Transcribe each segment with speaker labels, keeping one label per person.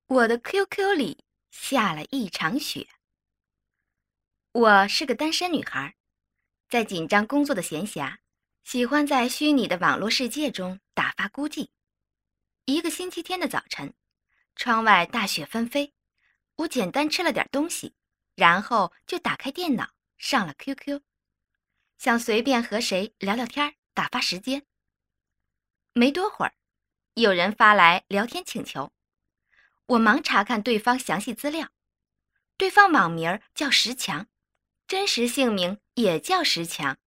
Speaker 1: 我的 QQ 里下了一场雪。我是个单身女孩，在紧张工作的闲暇，喜欢在虚拟的网络世界中打发孤寂。一个星期天的早晨，窗外大雪纷飞，我简单吃了点东西，然后就打开电脑上了 QQ， 想随便和谁聊聊天打发时间。没多会儿，有人发来聊天请求，我忙查看对方详细资料。对方网名叫石强，真实姓名也叫石强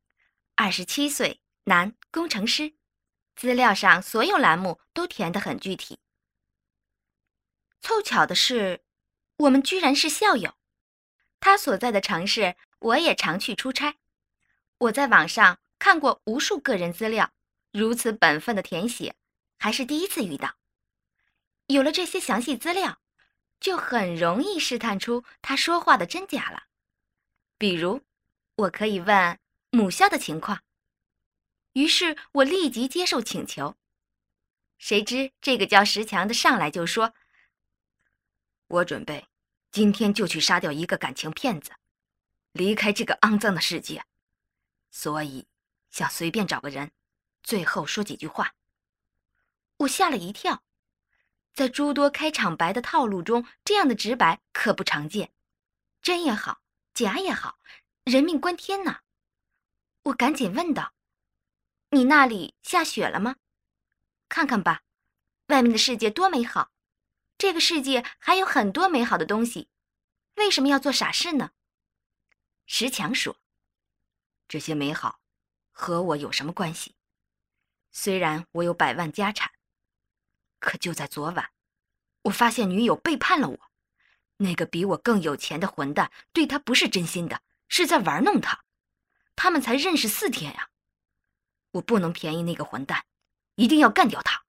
Speaker 1: ，27岁，男，工程师。资料上所有栏目都填得很具体。凑巧的是，我们居然是校友。他所在的城市，我也常去出差。我在网上看过无数个人资料，如此本分的填写，还是第一次遇到。有了这些详细资料，就很容易试探出他说话的真假了。比如，我可以问母校的情况。于是我立即接受请求。谁知这个叫石强的上来就说：“我准备今天就去杀掉一个感情骗子，离开这个肮脏的世界，所以想随便找个人，最后说几句话。”我吓了一跳，在诸多开场白的套路中，这样的直白可不常见。真也好，假也好，人命关天呐！我赶紧问道：“你那里下雪了吗？看看吧，外面的世界多美好，这个世界还有很多美好的东西，为什么要做傻事呢？”石强说：“这些美好和我有什么关系？虽然我有100万家产，可就在昨晚，我发现女友背叛了我。那个比我更有钱的混蛋对他不是真心的，是在玩弄他。他们才认识4天呀！我不能便宜那个混蛋，一定要干掉他。”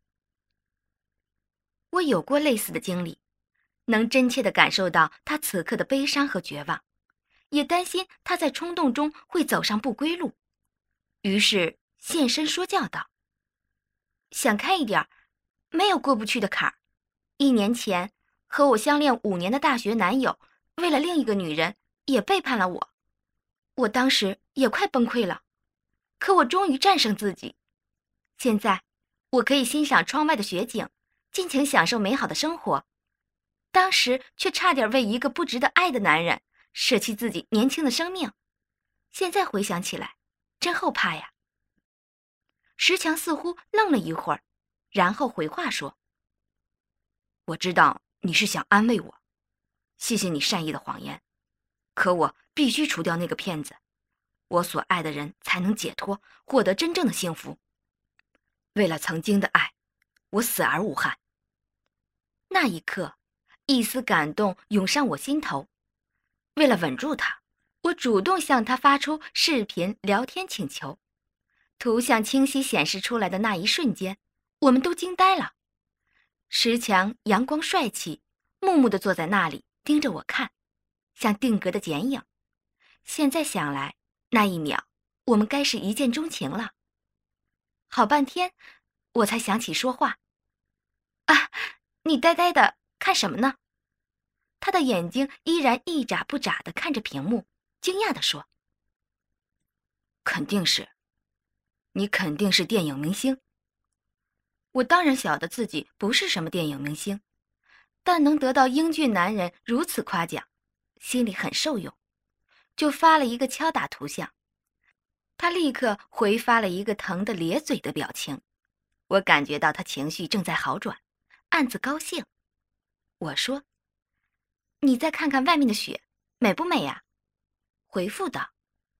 Speaker 1: 我有过类似的经历，能真切地感受到他此刻的悲伤和绝望，也担心他在冲动中会走上不归路，于是现身说教道：“想开一点，没有过不去的坎儿。1年前和我相恋5年的大学男友，为了另一个女人也背叛了我。我当时也快崩溃了，可我终于战胜自己。现在我可以欣赏窗外的雪景，尽情享受美好的生活。当时却差点为一个不值得爱的男人舍弃自己年轻的生命，现在回想起来，真后怕呀。”石强似乎愣了一会儿，然后回话说：“我知道你是想安慰我，谢谢你善意的谎言，可我必须除掉那个骗子，我所爱的人才能解脱，获得真正的幸福。为了曾经的爱，我死而无憾。”那一刻，一丝感动涌上我心头。为了稳住他，我主动向他发出视频聊天请求。图像清晰显示出来的那一瞬间，我们都惊呆了。石强阳光帅气，木木地坐在那里盯着我看，像定格的剪影。现在想来，那一秒我们该是一见钟情了。好半天，我才想起说话：“啊，你呆呆的看什么呢？”他的眼睛依然一眨不眨地看着屏幕，惊讶地说：“肯定是，你肯定是电影明星。”我当然晓得自己不是什么电影明星，但能得到英俊男人如此夸奖，心里很受用，就发了一个敲打图像。他立刻回发了一个疼得咧嘴的表情，我感觉到他情绪正在好转，暗自高兴。我说：“你再看看外面的雪，美不美呀？”回复道：“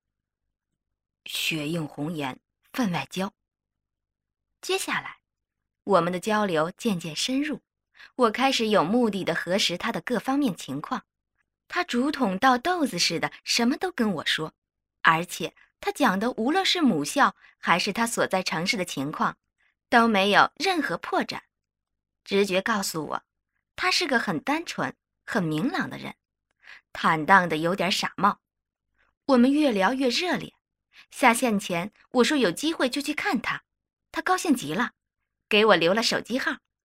Speaker 1: 雪映红颜，分外娇。”接下来，我们的交流渐渐深入，我开始有目的地核实他的各方面情况。他竹筒倒豆子似的什么都跟我说，而且他讲的无论是母校还是他所在城市的情况，都没有任何破绽。直觉告诉我，他是个很单纯、很明朗的人，坦荡的有点傻帽。我们越聊越热烈，下线前我说有机会就去看他，他高兴极了，给我留了手机号，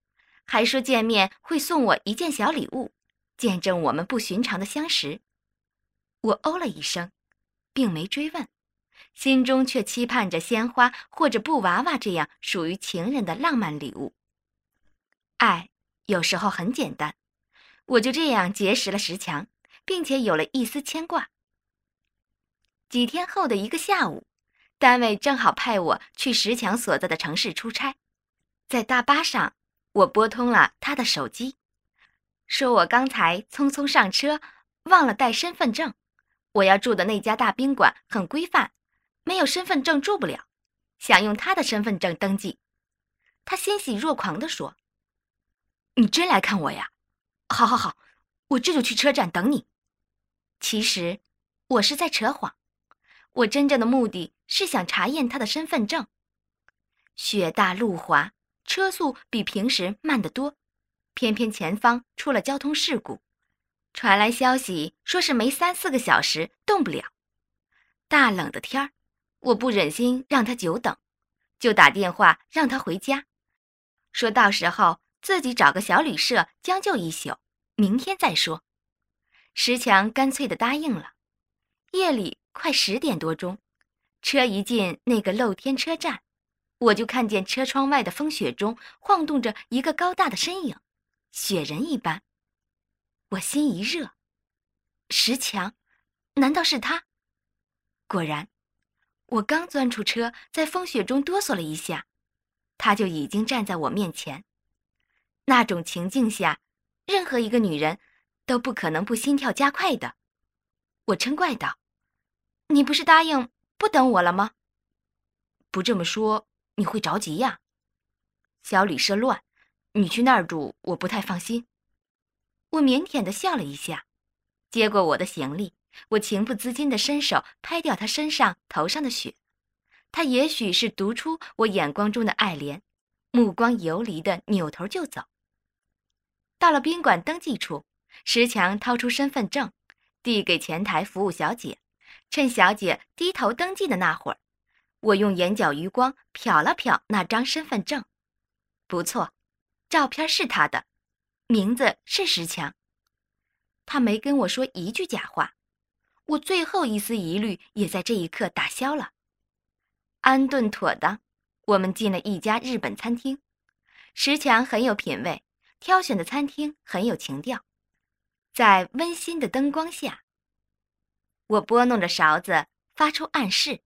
Speaker 1: 还说见面会送我一件小礼物，见证我们不寻常的相识。我哦了一声，并没追问，心中却期盼着鲜花或者布娃娃这样属于情人的浪漫礼物。爱有时候很简单，我就这样结识了石强，并且有了一丝牵挂。几天后的一个下午，单位正好派我去石强所在的城市出差。在大巴上，我拨通了他的手机，说我刚才匆匆上车，忘了带身份证。我要住的那家大宾馆很规范，没有身份证住不了，想用他的身份证登记。他欣喜若狂地说：“你真来看我呀？好好好，我这就去车站等你。”其实我是在扯谎，我真正的目的是想查验他的身份证。雪大路滑，车速比平时慢得多，偏偏前方出了交通事故，传来消息说是没3-4个小时动不了。大冷的天儿，我不忍心让他久等，就打电话让他回家，说到时候自己找个小旅社将就一宿，明天再说。石强干脆地答应了。夜里快10点多钟，车一进那个露天车站，我就看见车窗外的风雪中晃动着一个高大的身影，雪人一般。我心一热，石强，难道是他？果然，我刚钻出车，在风雪中哆嗦了一下，他就已经站在我面前。那种情境下，任何一个女人都不可能不心跳加快的。我嗔怪道：“你不是答应不等我了吗？”“不这么说，你会着急呀。小旅社乱，你去那儿住，我不太放心。”我腼腆地笑了一下，接过我的行李，我情不自禁地伸手拍掉他身上头上的雪。他也许是读出我眼光中的爱怜，目光游离地扭头就走。到了宾馆登记处，石强掏出身份证，递给前台服务小姐。趁小姐低头登记的那会儿，我用眼角余光瞟了瞟那张身份证。不错，照片是他的，名字是石强。他没跟我说一句假话，我最后一丝疑虑也在这一刻打消了。安顿妥当，我们进了一家日本餐厅。石强很有品味，挑选的餐厅很有情调。在温馨的灯光下，我拨弄着勺子，发出暗示。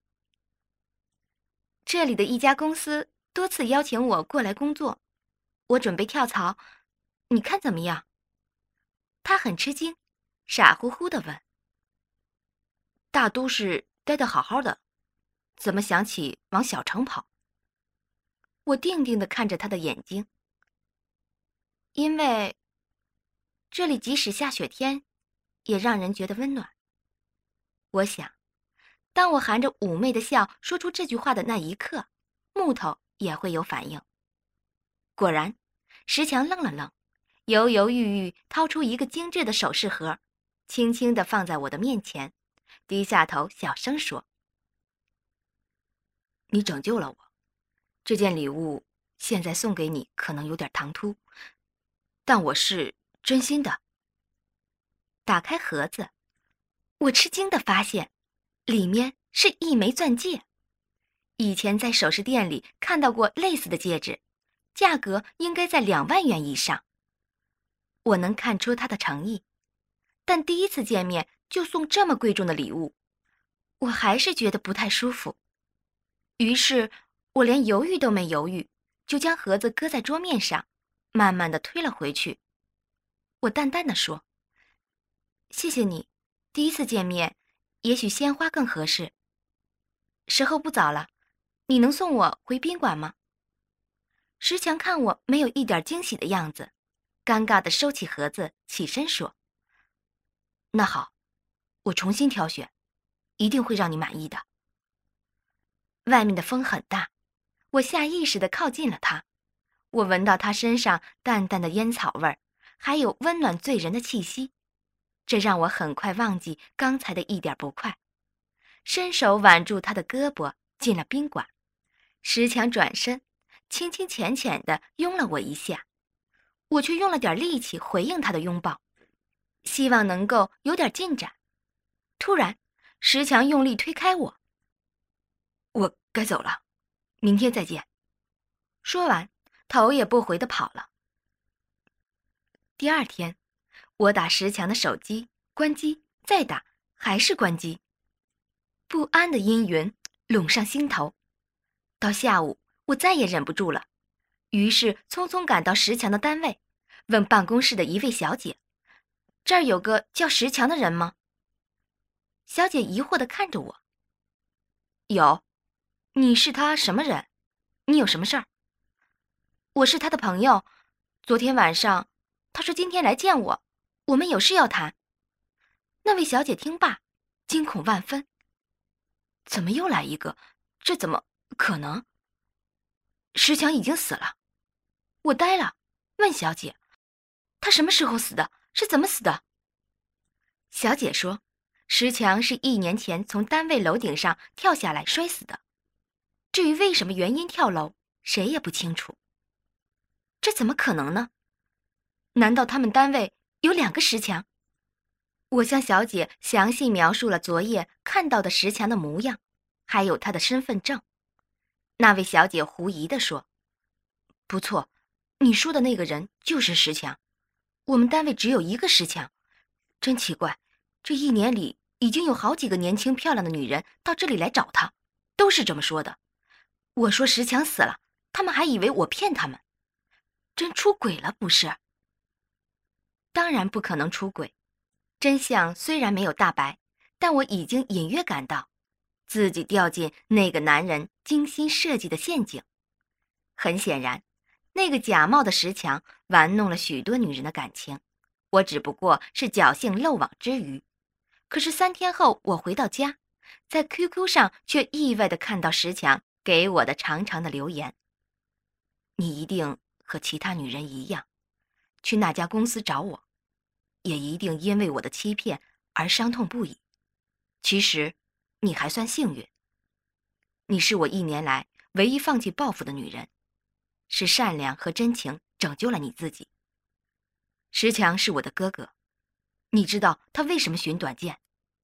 Speaker 1: 这里的一家公司多次邀请我过来工作，我准备跳槽，你看怎么样？他很吃惊，傻乎乎地问：“大都市待得好好的，怎么想起往小城跑？”我定定地看着他的眼睛。因为这里即使下雪天，也让人觉得温暖。我想，当我含着妩媚的笑说出这句话的那一刻，木头也会有反应。果然，石强愣了愣，犹犹豫豫掏出一个精致的首饰盒，轻轻地放在我的面前，低下头小声说：“你拯救了我，这件礼物现在送给你可能有点唐突，但我是真心的。”打开盒子，我吃惊地发现，里面是一枚钻戒。以前在首饰店里看到过类似的戒指，价格应该在2万元以上。我能看出他的诚意，但第一次见面就送这么贵重的礼物，我还是觉得不太舒服。于是，我连犹豫都没犹豫，就将盒子搁在桌面上，慢慢地推了回去。我淡淡地说：“谢谢你，第一次见面，也许鲜花更合适。时候不早了，你能送我回宾馆吗？”石强看我没有一点惊喜的样子，尴尬地收起盒子，起身说：“那好，我重新挑选，一定会让你满意的。”外面的风很大，我下意识地靠近了他。我闻到他身上淡淡的烟草味儿，还有温暖醉人的气息，这让我很快忘记刚才的一点不快。伸手挽住他的胳膊，进了宾馆。石强转身，轻轻浅浅地拥了我一下。 我却用了点力气回应他的拥抱，希望能够有点进展。突然，石强用力推开我。我该走了，明天再见。说完，头也不回地跑了。第二天，我打石强的手机，关机，再打，还是关机。不安的阴云笼上心头。到下午，我再也忍不住了，于是匆匆赶到石强的单位，问办公室的一位小姐：“这儿有个叫石强的人吗？”小姐疑惑地看着我：“有，你是他什么人？你有什么事儿？”“我是他的朋友，昨天晚上他说今天来见我，我们有事要谈。”那位小姐听罢，惊恐万分：“怎么又来一个？这怎么可能？石强已经死了。”我呆了，问小姐：“他什么时候死的？是怎么死的？”小姐说：“石强是1年前从单位楼顶上跳下来摔死的，至于为什么原因跳楼，谁也不清楚。”这怎么可能呢？难道他们单位有2个石强？我向小姐详细描述了昨夜看到的石强的模样，还有他的身份证。那位小姐狐疑地说：“不错，你说的那个人就是石强。我们单位只有1个石强，真奇怪，这1年里已经有好几个年轻漂亮的女人到这里来找他，都是这么说的。我说石强死了，他们还以为我骗他们。真出轨了不是？”当然不可能出轨，真相虽然没有大白，但我已经隐约感到自己掉进那个男人精心设计的陷阱。很显然，那个假冒的石强玩弄了许多女人的感情，我只不过是侥幸漏网之鱼。可是3天后我回到家，在 QQ 上却意外地看到石强给我的长长的留言：“你一定和其他女人一样，去那家公司找我，也一定因为我的欺骗而伤痛不已。其实你还算幸运，你是我1年来唯一放弃报复的女人，是善良和真情拯救了你自己。石强是我的哥哥，你知道他为什么寻短见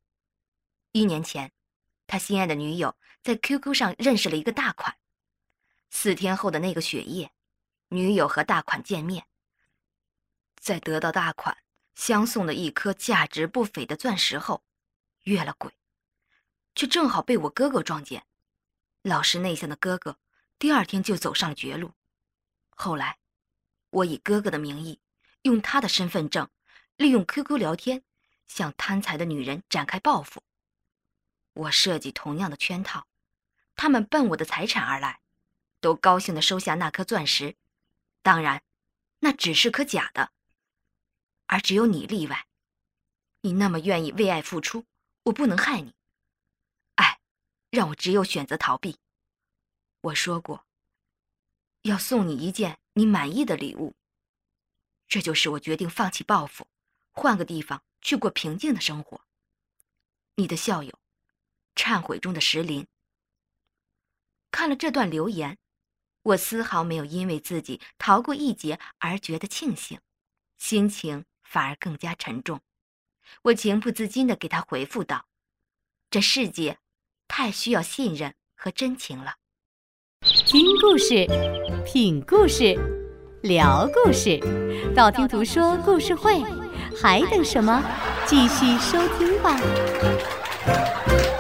Speaker 1: ？1年前，他心爱的女友在 QQ 上认识了一个大款。4天后的那个雪夜，女友和大款见面，在得到大款相送的一颗价值不菲的钻石后，越了轨，却正好被我哥哥撞见。老实内向的哥哥第2天就走上了绝路。后来，我以哥哥的名义，用他的身份证，利用 QQ 聊天，向贪财的女人展开报复。我设计同样的圈套，他们奔我的财产而来，都高兴地收下那颗钻石。当然，那只是颗假的，而只有你例外。你那么愿意为爱付出，我不能害你。爱，让我只有选择逃避。我说过，要送你一件你满意的礼物。这就是我决定放弃报复，换个地方去过平静的生活。你的校友，忏悔中的石林。看了这段留言，我丝毫没有因为自己逃过一劫而觉得庆幸，心情反而更加沉重。我情不自禁地给他回复道：“这世界太需要信任和真情了。”
Speaker 2: 听故事，品故事，聊故事，道听途说故事会，还等什么？继续收听吧。